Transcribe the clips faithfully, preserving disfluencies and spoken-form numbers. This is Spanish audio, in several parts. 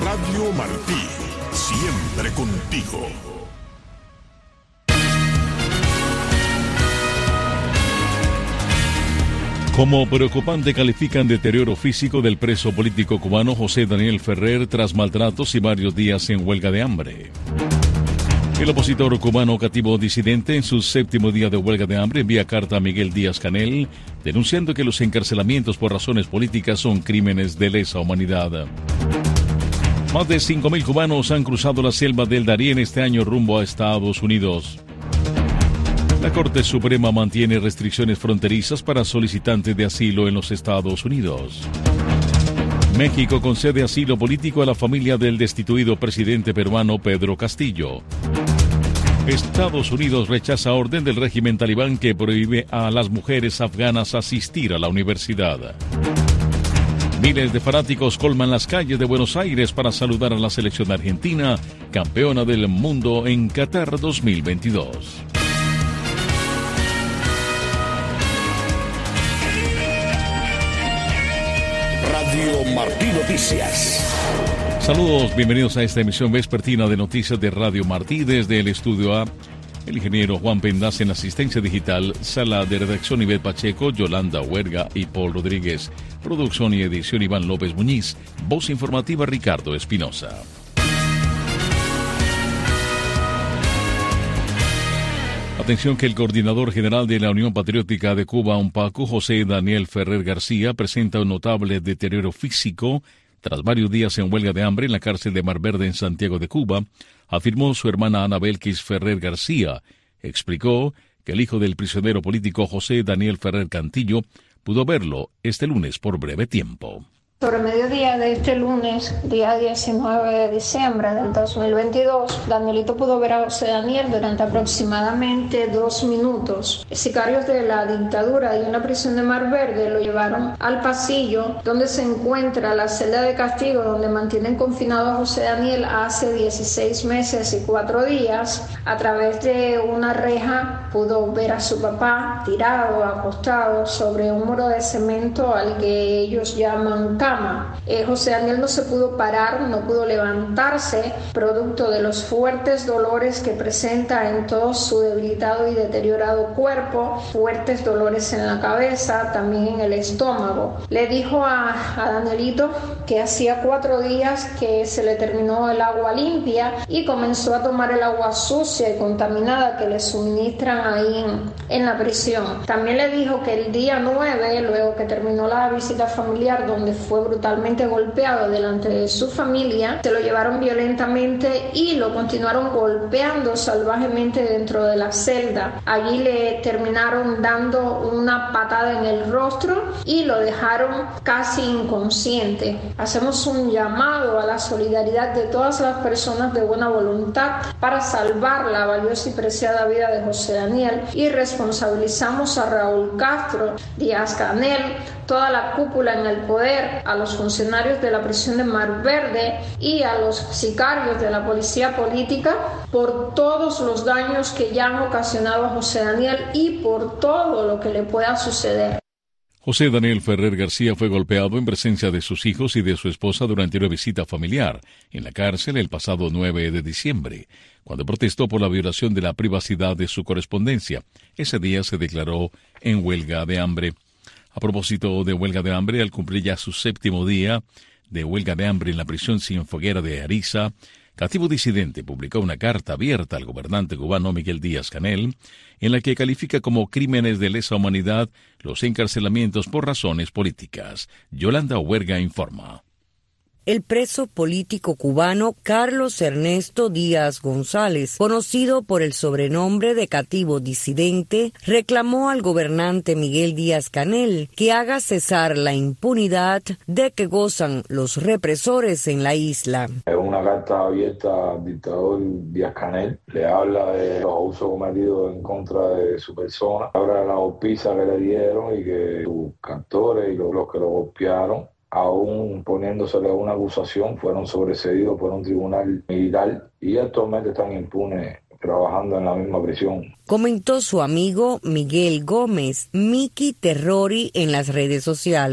Radio Martí, siempre contigo. Como preocupante califican deterioro físico del preso político cubano José Daniel Ferrer tras maltratos y varios días en huelga de hambre. El opositor cubano cativo disidente en su séptimo día de huelga de hambre envía carta a Miguel Díaz-Canel denunciando que los encarcelamientos por razones políticas son crímenes de lesa humanidad. Más de cinco mil cubanos han cruzado la selva del Darién este año rumbo a Estados Unidos. La Corte Suprema mantiene restricciones fronterizas para solicitantes de asilo en los Estados Unidos. México concede asilo político a la familia del destituido presidente peruano Pedro Castillo. Estados Unidos rechaza orden del régimen talibán que prohíbe a las mujeres afganas asistir a la universidad. Miles de fanáticos colman las calles de Buenos Aires para saludar a la selección argentina, campeona del mundo en Qatar dos mil veintidós. Radio Martí Noticias. Saludos, bienvenidos a esta emisión vespertina de noticias de Radio Martí. Desde el estudio A, el ingeniero Juan Pendas en asistencia digital, sala de redacción Ivette Pacheco, Yolanda Huerga y Paul Rodríguez, producción y edición Iván López Muñiz, voz informativa Ricardo Espinosa. Atención que el coordinador general de la Unión Patriótica de Cuba, UNPACU, José Daniel Ferrer García, presenta un notable deterioro físico tras varios días en huelga de hambre en la cárcel de Mar Verde en Santiago de Cuba, afirmó su hermana Ana Belkis Ferrer García. Explicó que el hijo del prisionero político José Daniel Ferrer Cantillo pudo verlo este lunes por breve tiempo. Sobre mediodía de este lunes, día diecinueve de diciembre del dos mil veintidós, Danielito pudo ver a José Daniel durante aproximadamente dos minutos. Sicarios de la dictadura de una prisión de Mar Verde lo llevaron al pasillo donde se encuentra la celda de castigo donde mantienen confinado a José Daniel hace dieciséis meses y cuatro días. A través de una reja pudo ver a su papá tirado, acostado sobre un muro de cemento al que ellos llaman cama. Eh, José Daniel no se pudo parar, no pudo levantarse, producto de los fuertes dolores que presenta en todo su debilitado y deteriorado cuerpo, fuertes dolores en la cabeza, también en el estómago. Le dijo a, a Danielito que hacía cuatro días que se le terminó el agua limpia y comenzó a tomar el agua sucia y contaminada que le suministran ahí en, en la prisión. También le dijo que el día nueve, luego que terminó la visita familiar donde fue brutalmente golpeado delante de su familia, se lo llevaron violentamente y lo continuaron golpeando salvajemente dentro de la celda. Allí le terminaron dando una patada en el rostro y lo dejaron casi inconsciente. Hacemos un llamado a la solidaridad de todas las personas de buena voluntad para salvar la valiosa y preciada vida de José Daniel y responsabilizamos a Raúl Castro, Díaz-Canel, toda la cúpula en el poder, a los funcionarios de la prisión de Mar Verde y a los sicarios de la policía política por todos los daños que ya han ocasionado a José Daniel y por todo lo que le pueda suceder. José Daniel Ferrer García fue golpeado en presencia de sus hijos y de su esposa durante una visita familiar en la cárcel el pasado nueve de diciembre, cuando protestó por la violación de la privacidad de su correspondencia. Ese día se declaró en huelga de hambre. A propósito de huelga de hambre, al cumplir ya su séptimo día de huelga de hambre en la prisión Cienfueguera de Ariza, Cativo Disidente publicó una carta abierta al gobernante cubano Miguel Díaz-Canel, en la que califica como crímenes de lesa humanidad los encarcelamientos por razones políticas. Yolanda Huerga informa. El preso político cubano Carlos Ernesto Díaz González, conocido por el sobrenombre de Cativo Disidente, reclamó al gobernante Miguel Díaz-Canel que haga cesar la impunidad de que gozan los represores en la isla. Es una carta abierta al dictador Díaz-Canel, le habla de los abusos cometidos en contra de su persona, habla de la golpiza que le dieron y que sus captores y los, los que lo golpearon, aún poniéndosele una acusación, fueron sobreseídos por un tribunal militar y actualmente están impunes trabajando en la misma prisión. Comentó su amigo Miguel Gómez, Miki Terrori, en las redes sociales.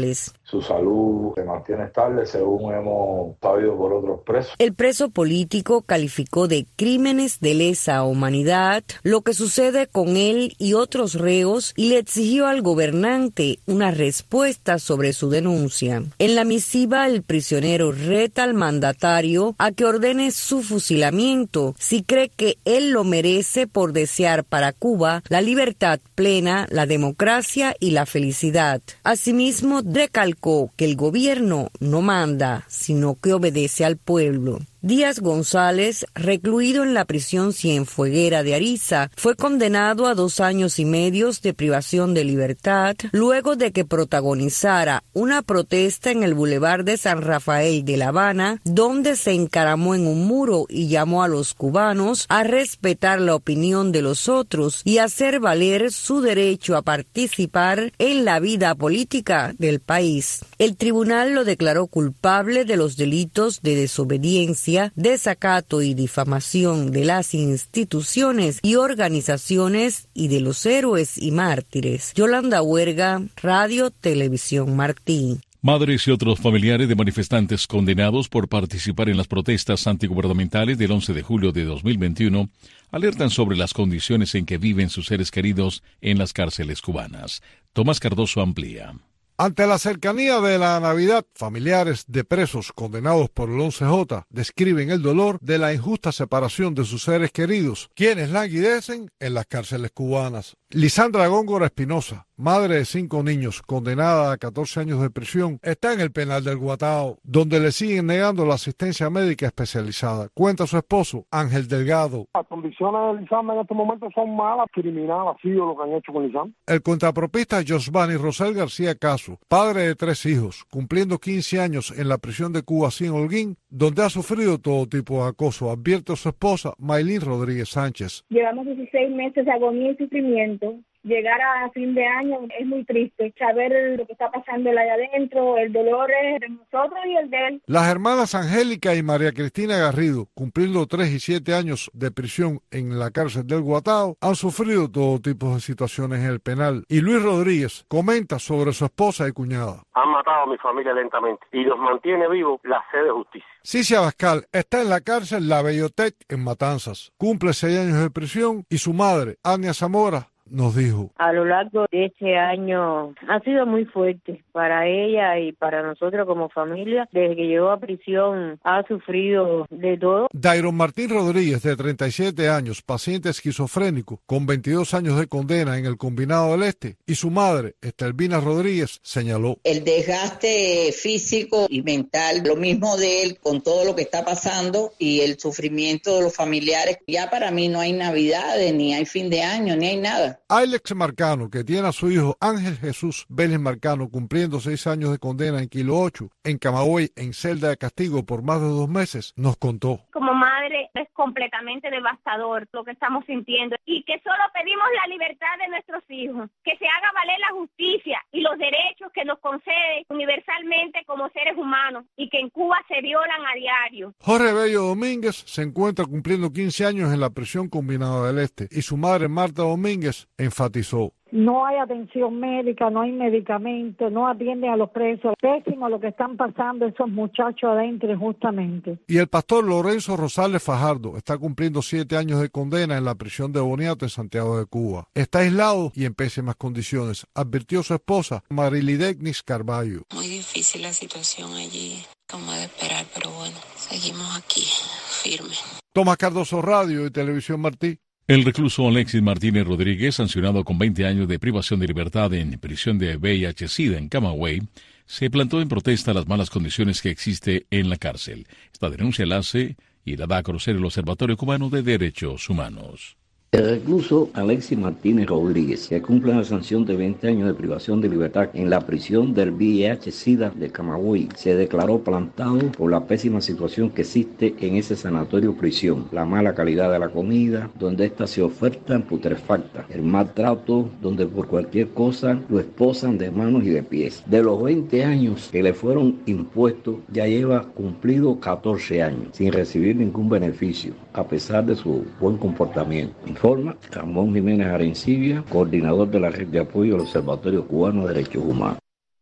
su salud se mantiene estable, según hemos sabido por otros presos. El preso político calificó de crímenes de lesa humanidad lo que sucede con él y otros reos y le exigió al gobernante una respuesta sobre su denuncia. En la misiva, el prisionero reta al mandatario a que ordene su fusilamiento si cree que él lo merece por desear para Cuba la libertad plena, la democracia y la felicidad. Asimismo, recalcó que el gobierno no manda, sino que obedece al pueblo. Díaz González, recluido en la prisión Cienfueguera de Ariza, fue condenado a dos años y medio de privación de libertad luego de que protagonizara una protesta en el Boulevard de San Rafael de La Habana, donde se encaramó en un muro y llamó a los cubanos a respetar la opinión de los otros y hacer valer su derecho a participar en la vida política del país. El tribunal lo declaró culpable de los delitos de desobediencia, desacato y difamación de las instituciones y organizaciones y de los héroes y mártires. Yolanda Huerga, Radio Televisión Martí. Madres y otros familiares de manifestantes condenados por participar en las protestas antigubernamentales del once de julio de dos mil veintiuno alertan sobre las condiciones en que viven sus seres queridos en las cárceles cubanas. Tomás Cardoso amplía. Ante la cercanía de la Navidad, familiares de presos condenados por el once jota describen el dolor de la injusta separación de sus seres queridos, quienes languidecen en las cárceles cubanas. Lisandra Góngora Espinosa, madre de cinco niños, condenada a catorce años de prisión, está en el penal del Guatao, donde le siguen negando la asistencia médica especializada. Cuenta su esposo, Ángel Delgado. Las condiciones de Lisandra en este momento son malas, criminal, ha sido lo que han hecho con Lisandra. El contrapropista Josvani Rosel García Caso, padre de tres hijos, cumpliendo quince años en la prisión de Cuba sin Holguín, donde ha sufrido todo tipo de acoso, advierte a su esposa, Maylin Rodríguez Sánchez. Llevamos dieciséis meses de agonía y sufrimiento. Llegar a fin de año es muy triste, saber lo que está pasando allá adentro, el dolor es de nosotros y el de él. Las hermanas Angélica y María Cristina Garrido, cumpliendo tres y siete años de prisión en la cárcel del Guatao, han sufrido todo tipo de situaciones en el penal. Y Luis Rodríguez comenta sobre su esposa y cuñada. Han matado a mi familia lentamente y los mantiene vivos la sed de justicia. Cicia Abascal está en la cárcel La Bellotec en Matanzas. Cumple seis años de prisión y su madre, Ania Zamora, nos dijo. A lo largo de este año ha sido muy fuerte para ella y para nosotros como familia. Desde que llegó a prisión ha sufrido de todo. Dairon Martín Rodríguez, de treinta y siete años, paciente esquizofrénico, con veintidós años de condena en el Combinado del Este, y su madre, Estelvina Rodríguez, señaló. El desgaste físico y mental, lo mismo de él con todo lo que está pasando y el sufrimiento de los familiares. Ya para mí no hay Navidades, ni hay fin de año, ni hay nada. Alex Marcano, que tiene a su hijo Ángel Jesús Vélez Marcano cumpliendo seis años de condena en Kilo ocho, en Camagüey, en celda de castigo por más de dos meses, nos contó. Como madre es completamente devastador lo que estamos sintiendo y que solo pedimos la libertad de nuestros hijos, que se haga valer la justicia y los derechos que nos concede universalmente como seres humanos y que en Cuba se violan a diario. Jorge Bello Domínguez se encuentra cumpliendo quince años en la prisión Combinada del Este y su madre Marta Domínguez enfatizó. No hay atención médica, no hay medicamentos, no atienden a los presos. Pésimo lo que están pasando esos muchachos adentro justamente. Y el pastor Lorenzo Rosales Fajardo está cumpliendo siete años de condena en la prisión de Boniato en Santiago de Cuba. Está aislado y en pésimas condiciones, advirtió su esposa Marilidegnis Carballo. Muy difícil la situación allí, como de esperar, pero bueno, seguimos aquí, firmes. Tomás Cardoso, Radio y Televisión Martí. El recluso Alexis Martínez Rodríguez, sancionado con veinte años de privación de libertad en prisión de V I H-Sida en Camagüey, se plantó en protesta a las malas condiciones que existe en la cárcel. Esta denuncia la hace y la da a conocer el Observatorio Cubano de Derechos Humanos. El recluso Alexis Martínez Rodríguez, que cumple una sanción de veinte años de privación de libertad en la prisión del V I H-Sida de Camagüey, se declaró plantado por la pésima situación que existe en ese sanatorio prisión, la mala calidad de la comida, donde ésta se oferta en putrefacta, el maltrato, donde por cualquier cosa lo esposan de manos y de pies. De los veinte años que le fueron impuestos, ya lleva cumplido catorce años, sin recibir ningún beneficio, a pesar de su buen comportamiento. Informa Ramón Jiménez Arencibia, coordinador de la Red de Apoyo al Observatorio Cubano de Derechos Humanos.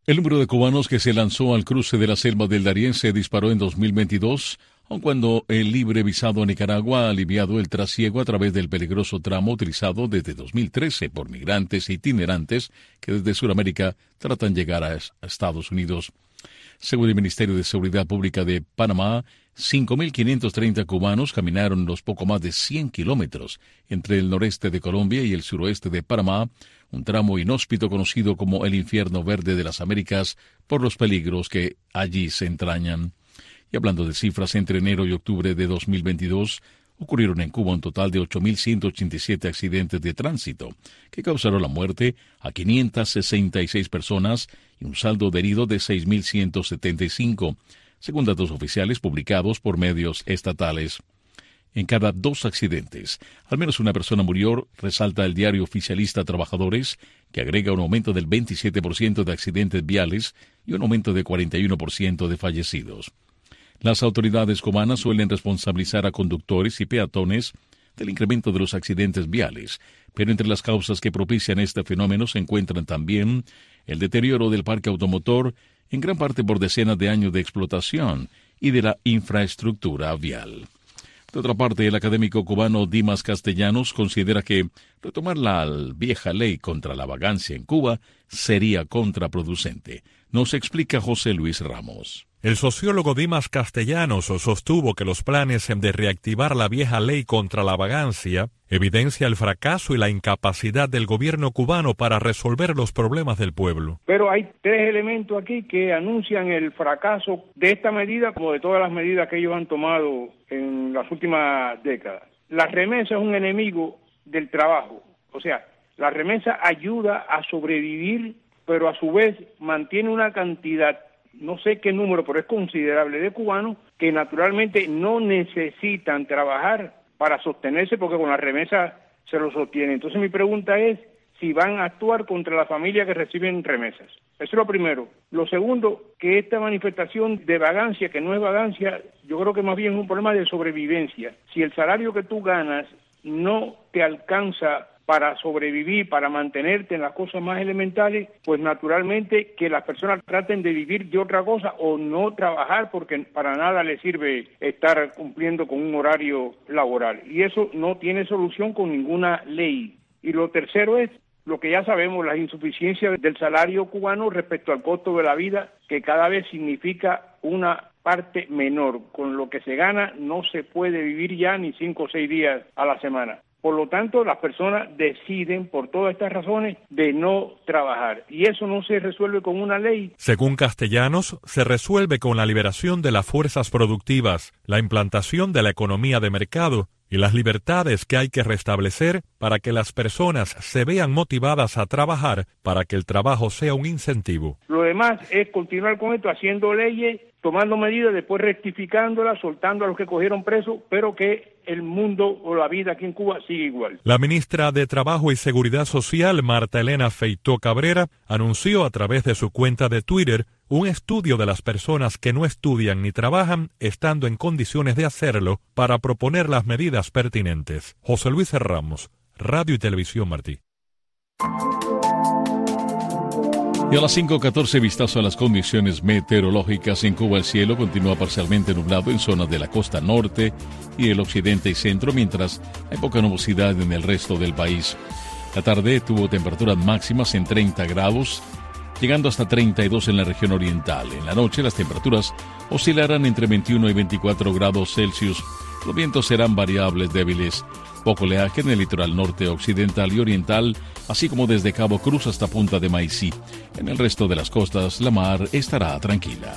El número de cubanos que se lanzó al cruce de la selva del Darién se disparó en dos mil veintidós, aun cuando el libre visado a Nicaragua ha aliviado el trasiego a través del peligroso tramo utilizado desde dos mil trece por migrantes itinerantes que desde Sudamérica tratan de llegar a Estados Unidos. Según el Ministerio de Seguridad Pública de Panamá, cinco mil quinientos treinta cubanos caminaron los poco más de cien kilómetros entre el noreste de Colombia y el suroeste de Panamá, un tramo inhóspito conocido como el infierno verde de las Américas por los peligros que allí se entrañan. Y hablando de cifras, entre enero y octubre de dos mil veintidós ocurrieron en Cuba un total de ocho mil ciento ochenta y siete accidentes de tránsito, que causaron la muerte a quinientas sesenta y seis personas y un saldo de heridos de seis mil ciento setenta y cinco, según datos oficiales publicados por medios estatales. En cada dos accidentes, al menos una persona murió, resalta el diario oficialista Trabajadores, que agrega un aumento del veintisiete por ciento de accidentes viales y un aumento de cuarenta y uno por ciento de fallecidos. Las autoridades cubanas suelen responsabilizar a conductores y peatones del incremento de los accidentes viales, pero entre las causas que propician este fenómeno se encuentran también el deterioro del parque automotor, en gran parte por decenas de años de explotación, y de la infraestructura vial. De otra parte, el académico cubano Dimas Castellanos considera que retomar la vieja ley contra la vagancia en Cuba sería contraproducente. Nos explica José Luis Ramos. El sociólogo Dimas Castellanos sostuvo que los planes de reactivar la vieja ley contra la vagancia evidencia el fracaso y la incapacidad del gobierno cubano para resolver los problemas del pueblo. Pero hay tres elementos aquí que anuncian el fracaso de esta medida, como de todas las medidas que ellos han tomado en las últimas décadas. La remesa es un enemigo del trabajo. O sea, la remesa ayuda a sobrevivir, pero a su vez mantiene una cantidad, no sé qué número, pero es considerable, de cubanos que naturalmente no necesitan trabajar para sostenerse, porque con la remesa se lo sostiene. Entonces mi pregunta es si van a actuar contra la familia que reciben remesas. Eso es lo primero. Lo segundo, que esta manifestación de vagancia, que no es vagancia, yo creo que más bien es un problema de sobrevivencia. Si el salario que tú ganas no te alcanza para sobrevivir, para mantenerte en las cosas más elementales, pues naturalmente que las personas traten de vivir de otra cosa o no trabajar, porque para nada les sirve estar cumpliendo con un horario laboral. Y eso no tiene solución con ninguna ley. Y lo tercero es lo que ya sabemos, la insuficiencia del salario cubano respecto al costo de la vida, que cada vez significa una parte menor. Con lo que se gana no se puede vivir ya ni cinco o seis días a la semana. Por lo tanto, las personas deciden, por todas estas razones, de no trabajar. Y eso no se resuelve con una ley. Según Castellanos, se resuelve con la liberación de las fuerzas productivas, la implantación de la economía de mercado y las libertades que hay que restablecer para que las personas se vean motivadas a trabajar, para que el trabajo sea un incentivo. Lo demás es continuar con esto, haciendo leyes, tomando medidas, después rectificándolas, soltando a los que cogieron presos, pero que el mundo o la vida aquí en Cuba sigue igual. La ministra de Trabajo y Seguridad Social, Marta Elena Feitó Cabrera, anunció a través de su cuenta de Twitter un estudio de las personas que no estudian ni trabajan estando en condiciones de hacerlo para proponer las medidas pertinentes. José Luis Ramos, Radio y Televisión Martí. Y a las cinco catorce, vistazo a las condiciones meteorológicas. En Cuba el cielo continúa parcialmente nublado en zonas de la costa norte y el occidente y centro, mientras hay poca nubosidad en el resto del país. La tarde tuvo temperaturas máximas en treinta grados, llegando hasta treinta y dos en la región oriental. En la noche las temperaturas oscilarán entre veintiuno y veinticuatro grados Celsius. Los vientos serán variables débiles. Poco oleaje en el litoral norte, occidental y oriental, así como desde Cabo Cruz hasta Punta de Maicí. En el resto de las costas, la mar estará tranquila.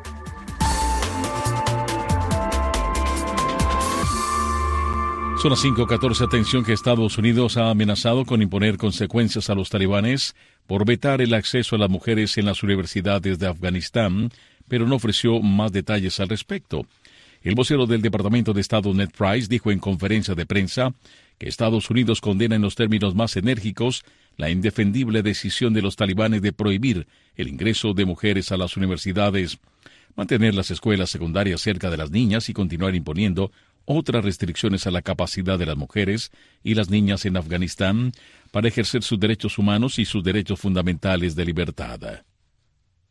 Son las cinco catorce. Atención que Estados Unidos ha amenazado con imponer consecuencias a los talibanes por vetar el acceso a las mujeres en las universidades de Afganistán, pero no ofreció más detalles al respecto. El vocero del Departamento de Estado, Ned Price, dijo en conferencia de prensa que Estados Unidos condena en los términos más enérgicos la indefendible decisión de los talibanes de prohibir el ingreso de mujeres a las universidades, mantener las escuelas secundarias cerca de las niñas y continuar imponiendo otras restricciones a la capacidad de las mujeres y las niñas en Afganistán para ejercer sus derechos humanos y sus derechos fundamentales de libertad.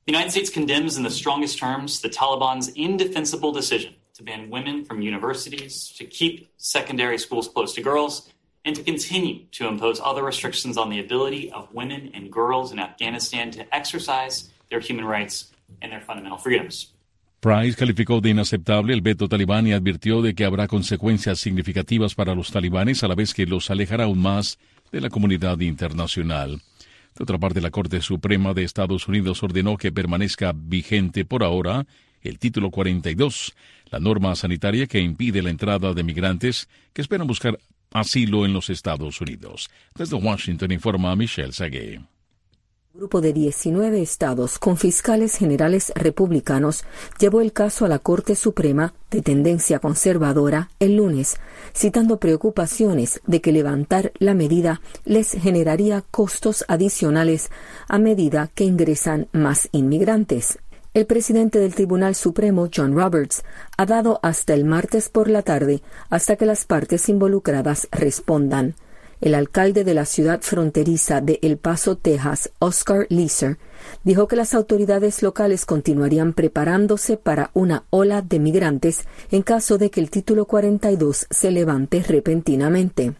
The United States condemns in the strongest terms the Taliban's indefensible decision to ban women from universities, to keep secondary schools closed to girls, and to continue to impose other restrictions on the ability of women and girls in Afghanistan to exercise their human rights and their fundamental freedoms. Price calificó de inaceptable el veto talibán y advirtió de que habrá consecuencias significativas para los talibanes a la vez que los alejará aún más de la comunidad internacional. De otra parte, la Corte Suprema de Estados Unidos ordenó que permanezca vigente por ahora el Título cuarenta y dos, la norma sanitaria que impide la entrada de migrantes que esperan buscar asilo en los Estados Unidos. Desde Washington informa Michelle Sagué. Un grupo de diecinueve estados con fiscales generales republicanos llevó el caso a la Corte Suprema de tendencia conservadora el lunes, citando preocupaciones de que levantar la medida les generaría costos adicionales a medida que ingresan más inmigrantes. El presidente del Tribunal Supremo, John Roberts, ha dado hasta el martes por la tarde hasta que las partes involucradas respondan. El alcalde de la ciudad fronteriza de El Paso, Texas, Oscar Leeser, dijo que las autoridades locales continuarían preparándose para una ola de migrantes en caso de que el Título cuarenta y dos se levante repentinamente.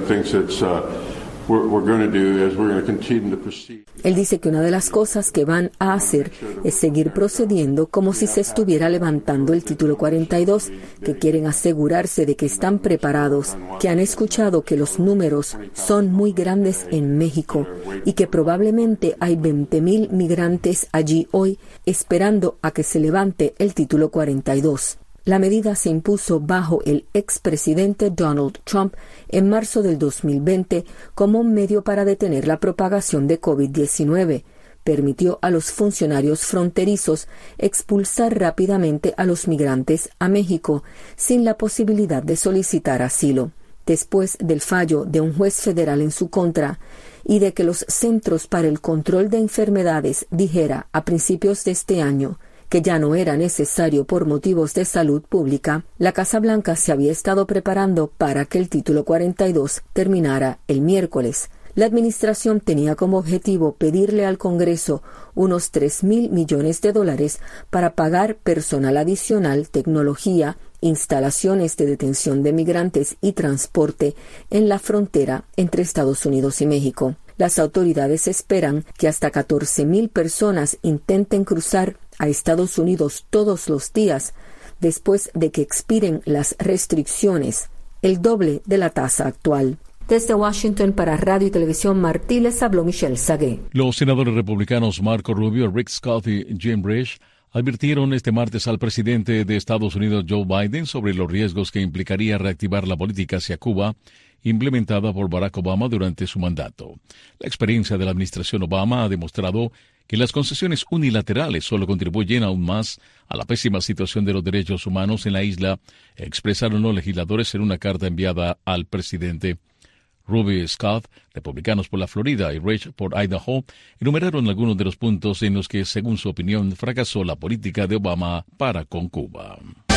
Él dice que una de las cosas que van a hacer es seguir procediendo como si se estuviera levantando el Título cuarenta y dos, que quieren asegurarse de que están preparados, que han escuchado que los números son muy grandes en México y que probablemente hay veinte mil migrantes allí hoy esperando a que se levante el Título cuarenta y dos. La medida se impuso bajo el expresidente Donald Trump en marzo del dos mil veinte como un medio para detener la propagación de COVID diecinueve. Permitió a los funcionarios fronterizos expulsar rápidamente a los migrantes a México sin la posibilidad de solicitar asilo. Después del fallo de un juez federal en su contra y de que los Centros para el Control de Enfermedades dijera a principios de este año que ya no era necesario por motivos de salud pública, la Casa Blanca se había estado preparando para que el Título cuarenta y dos terminara el miércoles. La administración tenía como objetivo pedirle al Congreso unos tres mil millones de dólares para pagar personal adicional, tecnología, instalaciones de detención de migrantes y transporte en la frontera entre Estados Unidos y México. Las autoridades esperan que hasta catorce mil personas intenten cruzar a Estados Unidos todos los días después de que expiren las restricciones, el doble de la tasa actual. Desde Washington para Radio y Televisión Martí les habló Michelle Sagué. Los senadores republicanos Marco Rubio, Rick Scott y Jim Risch advirtieron este martes al presidente de Estados Unidos Joe Biden sobre los riesgos que implicaría reactivar la política hacia Cuba implementada por Barack Obama durante su mandato. La experiencia de la administración Obama ha demostrado que las concesiones unilaterales solo contribuyen aún más a la pésima situación de los derechos humanos en la isla, expresaron los legisladores en una carta enviada al presidente. Rubio y Scott, republicanos por la Florida, y Rich por Idaho, enumeraron algunos de los puntos en los que, según su opinión, fracasó la política de Obama para con Cuba.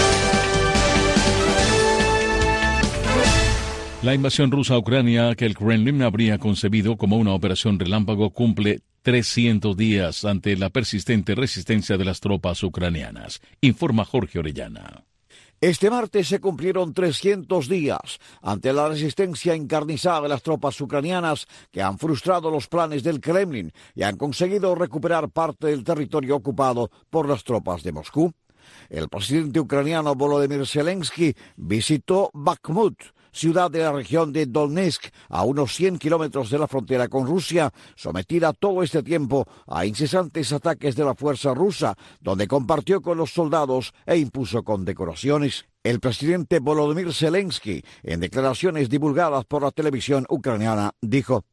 La invasión rusa a Ucrania, que el Kremlin habría concebido como una operación relámpago, cumple trescientos días ante la persistente resistencia de las tropas ucranianas, informa Jorge Orellana. Este martes se cumplieron trescientos días ante la resistencia encarnizada de las tropas ucranianas que han frustrado los planes del Kremlin y han conseguido recuperar parte del territorio ocupado por las tropas de Moscú. El presidente ucraniano Volodymyr Zelensky visitó Bakhmut, ciudad de la región de Donetsk, a unos cien kilómetros de la frontera con Rusia, sometida todo este tiempo a incesantes ataques de la fuerza rusa, donde compartió con los soldados e impuso condecoraciones. El presidente Volodymyr Zelensky, en declaraciones divulgadas por la televisión ucraniana, dijo: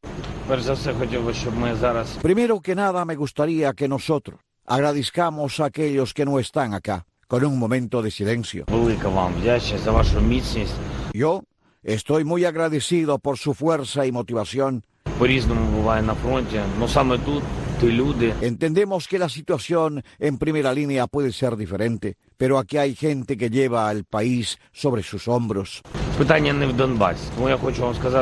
Primero que nada, me gustaría que nosotros agradezcamos a aquellos que no están acá, con un momento de silencio. Yo estoy muy agradecido por su fuerza y motivación. Entendemos que la situación en primera línea puede ser diferente, pero aquí hay gente que lleva al país sobre sus hombros.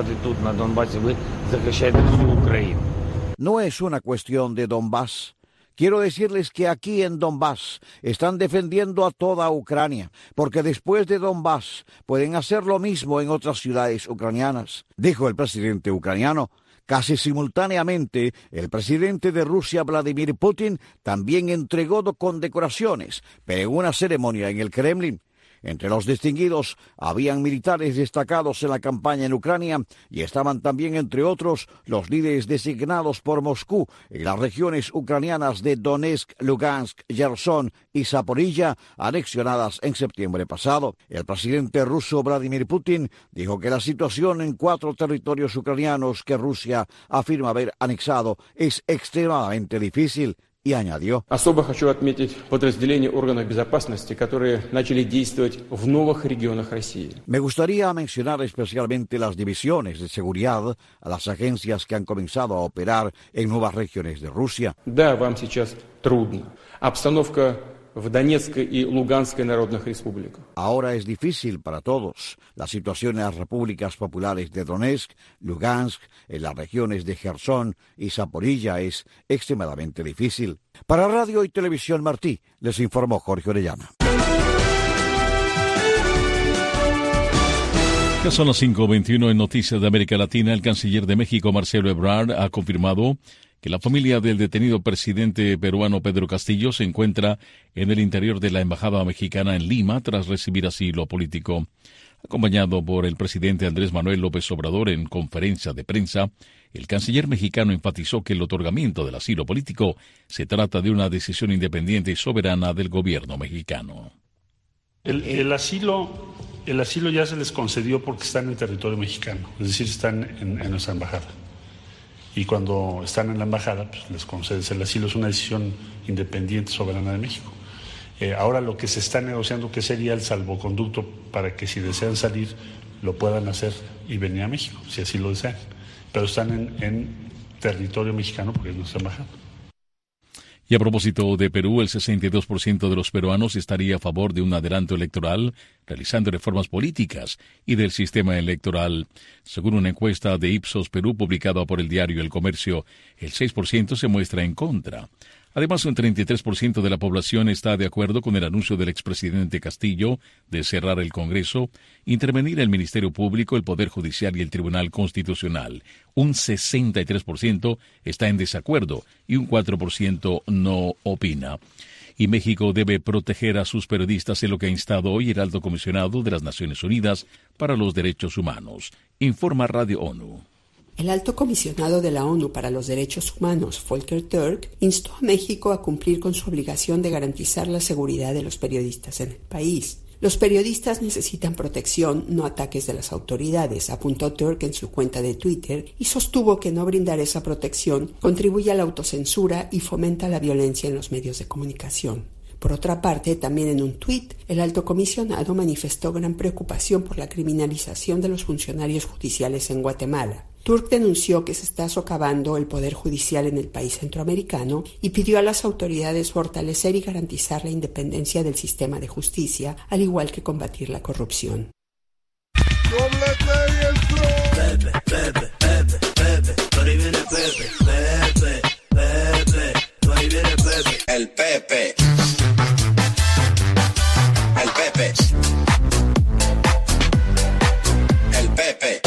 No es una cuestión de Donbass. Quiero decirles que aquí en Donbass están defendiendo a toda Ucrania, porque después de Donbass pueden hacer lo mismo en otras ciudades ucranianas, dijo el presidente ucraniano. Casi simultáneamente, el presidente de Rusia, Vladimir Putin, también entregó condecoraciones, pero en una ceremonia en el Kremlin. Entre los distinguidos habían militares destacados en la campaña en Ucrania y estaban también, entre otros, los líderes designados por Moscú en las regiones ucranianas de Donetsk, Lugansk, Gerson y Zaporilla, anexionadas en septiembre pasado. El presidente ruso Vladimir Putin dijo que la situación en cuatro territorios ucranianos que Rusia afirma haber anexado es extremadamente difícil. Y añadió: Особо хочу отметить подразделения органов безопасности, которые начали действовать в новых регионах России. Me gustaría mencionar especialmente las divisiones de seguridad a las agencias que han comenzado a operar en nuevas regiones de Rusia. Да, вам сейчас трудно. Обстановка в Донецкой и Луганской народных республиках. Ahora es difícil para todos. La situación en las repúblicas populares de Donetsk, Lugansk, en las regiones de Gerson y Zaporilla es extremadamente difícil. Para Radio y Televisión Martí, les informó Jorge Orellana. Ya son las cinco veintiuno en Noticias de América Latina. El canciller de México, Marcelo Ebrard, ha confirmado que la familia del detenido presidente peruano Pedro Castillo se encuentra en el interior de la embajada mexicana en Lima tras recibir asilo político. Acompañado por el presidente Andrés Manuel López Obrador en conferencia de prensa, el canciller mexicano enfatizó que el otorgamiento del asilo político se trata de una decisión independiente y soberana del gobierno mexicano. El, el asilo, el asilo ya se les concedió porque están en territorio mexicano, es decir, están en, en nuestra embajada. Y cuando están en la embajada, pues les concedes el asilo. Es una decisión independiente, soberana de México. Eh, ahora lo que se está negociando, que sería el salvoconducto para que si desean salir, lo puedan hacer y venir a México, si así lo desean. Pero están en, en territorio mexicano porque es nuestra embajada. Y a propósito de Perú, el sesenta y dos por ciento de los peruanos estaría a favor de un adelanto electoral, realizando reformas políticas y del sistema electoral. Según una encuesta de Ipsos Perú publicada por el diario El Comercio, el seis por ciento se muestra en contra. Además, un treinta y tres por ciento de la población está de acuerdo con el anuncio del expresidente Castillo de cerrar el Congreso, intervenir el Ministerio Público, el Poder Judicial y el Tribunal Constitucional. Un sesenta y tres por ciento está en desacuerdo y un cuatro por ciento no opina. Y México debe proteger a sus periodistas, en lo que ha instado hoy el Alto Comisionado de las Naciones Unidas para los Derechos Humanos. Informa Radio ONU. El Alto Comisionado de la ONU para los Derechos Humanos, Volker Turk, instó a México a cumplir con su obligación de garantizar la seguridad de los periodistas en el país. Los periodistas necesitan protección, no ataques de las autoridades, apuntó Turk en su cuenta de Twitter y sostuvo que no brindar esa protección contribuye a la autocensura y fomenta la violencia en los medios de comunicación. Por otra parte, también en un tuit, el alto comisionado manifestó gran preocupación por la criminalización de los funcionarios judiciales en Guatemala. Turk denunció que se está socavando el poder judicial en el país centroamericano y pidió a las autoridades fortalecer y garantizar la independencia del sistema de justicia, al igual que combatir la corrupción. Pepe, Pepe, Pepe, Pepe, por ahí viene Pepe, Pepe, Pepe, por ahí viene Pepe. El Pepe. El Pepe. El Pepe.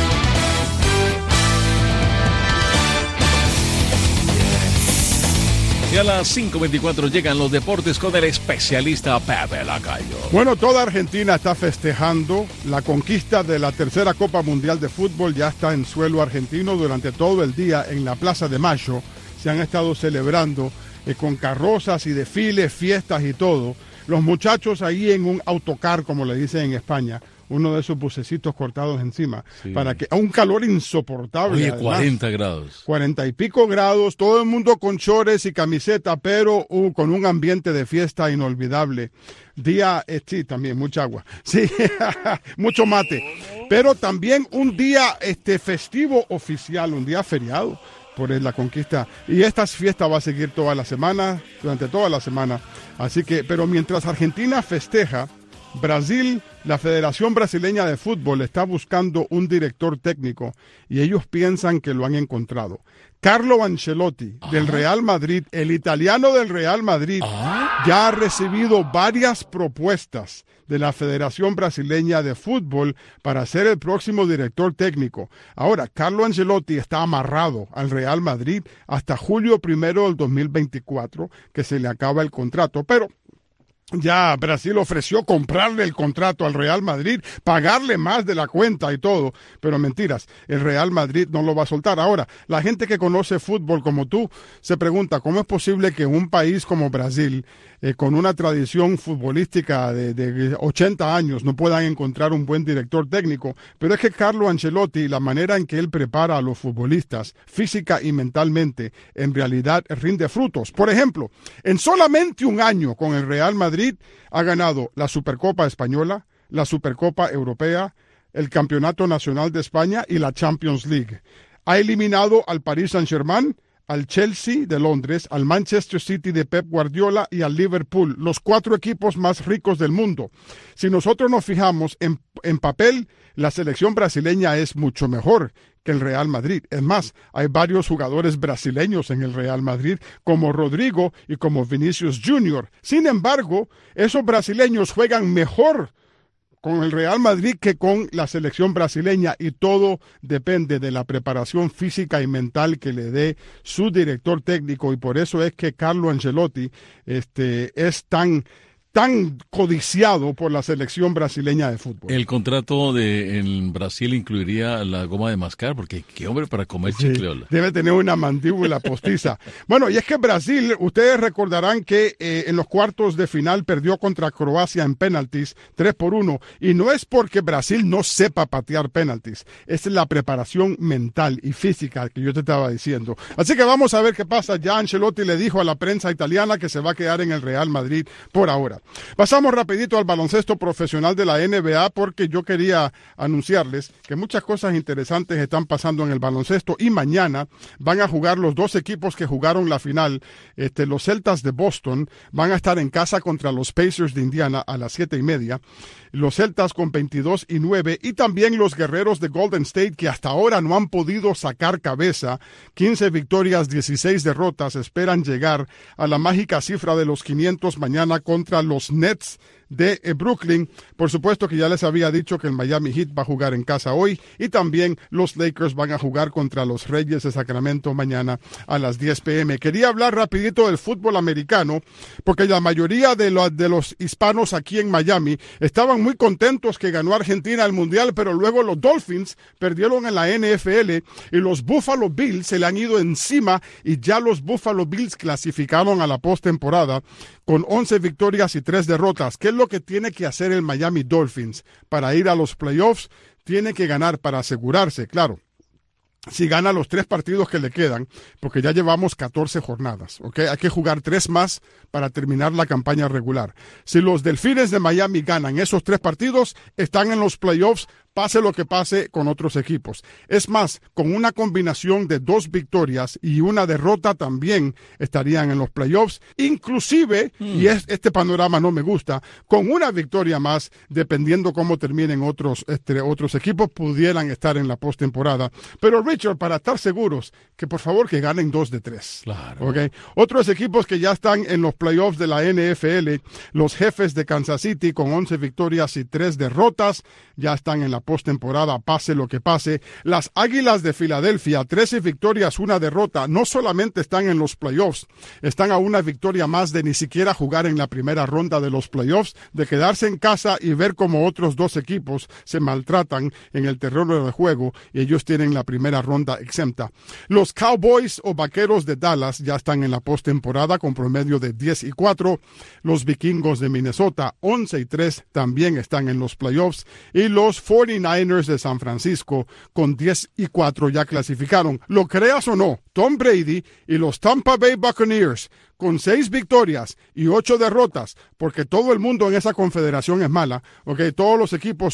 Y a las cinco veinticuatro llegan los deportes con el especialista Pepe Lacayo. Bueno, toda Argentina está festejando la conquista de la tercera Copa Mundial de Fútbol. Ya está en suelo argentino durante todo el día en la Plaza de Mayo. Se han estado celebrando eh, con carrozas y desfiles, fiestas y todo. Los muchachos ahí en un autocar, como le dicen en España, uno de esos bucecitos cortados encima, sí, para que a un calor insoportable. Oye, además, cuarenta grados. cuarenta y pico grados, todo el mundo con chores y camiseta, pero uh, con un ambiente de fiesta inolvidable. Día, eh, sí, también mucha agua, sí, mucho mate, pero también un día este festivo oficial, un día feriado por la conquista, y esta fiesta va a seguir toda la semana, durante toda la semana, así que, pero mientras Argentina festeja, Brasil, la Federación Brasileña de Fútbol está buscando un director técnico y ellos piensan que lo han encontrado. Carlo Ancelotti, ah. del Real Madrid, el italiano del Real Madrid, ah. ya ha recibido varias propuestas de la Federación Brasileña de Fútbol para ser el próximo director técnico. Ahora, Carlo Ancelotti está amarrado al Real Madrid hasta julio primero del dos mil veinticuatro, que se le acaba el contrato, pero ya Brasil ofreció comprarle el contrato al Real Madrid, pagarle más de la cuenta y todo, pero mentiras, el Real Madrid no lo va a soltar. Ahora, la gente que conoce fútbol como tú se pregunta cómo es posible que un país como Brasil, eh, con una tradición futbolística de, de ochenta años, no puedan encontrar un buen director técnico. Pero es que Carlo Ancelotti, la manera en que él prepara a los futbolistas, física y mentalmente, en realidad rinde frutos. Por ejemplo, en solamente un año con el Real Madrid, ha ganado la Supercopa Española, la Supercopa Europea, el Campeonato Nacional de España y la Champions League. Ha eliminado al Paris Saint-Germain, al Chelsea de Londres, al Manchester City de Pep Guardiola y al Liverpool, los cuatro equipos más ricos del mundo. Si nosotros nos fijamos en, en papel, la selección brasileña es mucho mejor que el Real Madrid. Es más, hay varios jugadores brasileños en el Real Madrid, como Rodrigo y como Vinicius Junior Sin embargo, esos brasileños juegan mejor con el Real Madrid que con la selección brasileña, y todo depende de la preparación física y mental que le dé su director técnico, y por eso es que Carlo Ancelotti este, es tan... tan codiciado por la selección brasileña de fútbol. El contrato de en Brasil incluiría la goma de mascar, porque qué hombre para comer sí, chicleola. Debe tener una mandíbula postiza. Bueno, y es que Brasil, ustedes recordarán que eh, en los cuartos de final perdió contra Croacia en penaltis, tres por uno, y no es porque Brasil no sepa patear penaltis, es la preparación mental y física que yo te estaba diciendo. Así que vamos a ver qué pasa. Ya Ancelotti le dijo a la prensa italiana que se va a quedar en el Real Madrid por ahora. Pasamos rapidito al baloncesto profesional de la N B A, porque yo quería anunciarles que muchas cosas interesantes están pasando en el baloncesto, y mañana van a jugar los dos equipos que jugaron la final. Este, los Celtas de Boston van a estar en casa contra los Pacers de Indiana a las siete y media. Los Celtas con veintidós y nueve, y también los Guerreros de Golden State, que hasta ahora no han podido sacar cabeza. quince victorias, dieciséis derrotas, esperan llegar a la mágica cifra de los quinientos mañana contra los Nets de Brooklyn. Por supuesto que ya les había dicho que el Miami Heat va a jugar en casa hoy, y también los Lakers van a jugar contra los Reyes de Sacramento mañana a las diez pe eme. Quería hablar rapidito del fútbol americano, porque la mayoría de los, de los hispanos aquí en Miami estaban muy contentos que ganó Argentina el Mundial, pero luego los Dolphins perdieron en la N F L y los Buffalo Bills se le han ido encima, y ya los Buffalo Bills clasificaron a la postemporada con once victorias y tres derrotas. ¿Qué es lo que tiene que hacer el Miami Dolphins para ir a los playoffs? Tiene que ganar para asegurarse, claro. Si gana los tres partidos que le quedan, porque ya llevamos catorce jornadas, ¿ok? Hay que jugar tres más para terminar la campaña regular. Si los Delfines de Miami ganan esos tres partidos, están en los playoffs, pase lo que pase con otros equipos. Es más, con una combinación de dos victorias y una derrota también estarían en los playoffs. Inclusive, mm. y es, este panorama no me gusta, con una victoria más, dependiendo cómo terminen otros, este, otros equipos, pudieran estar en la postemporada. Pero Richard, para estar seguros, que por favor que ganen dos de tres. Claro. ¿Okay? Otros equipos que ya están en los playoffs de la N F L, los Jefes de Kansas City con once victorias y tres derrotas, ya están en la postemporada, pase lo que pase. Las Águilas de Filadelfia, trece victorias, una derrota, no solamente están en los playoffs, están a una victoria más de ni siquiera jugar en la primera ronda de los playoffs, de quedarse en casa y ver cómo otros dos equipos se maltratan en el terreno de juego, y ellos tienen la primera ronda exenta. Los Cowboys o Vaqueros de Dallas ya están en la postemporada con promedio de diez y cuatro. Los Vikingos de Minnesota, once y tres, también están en los playoffs. Y los cuarenta y nueve ers de San Francisco con diez y cuatro ya clasificaron. Lo creas o no, Tom Brady y los Tampa Bay Buccaneers con seis victorias y ocho derrotas, porque todo el mundo en esa confederación es mala, okay, todos los equipos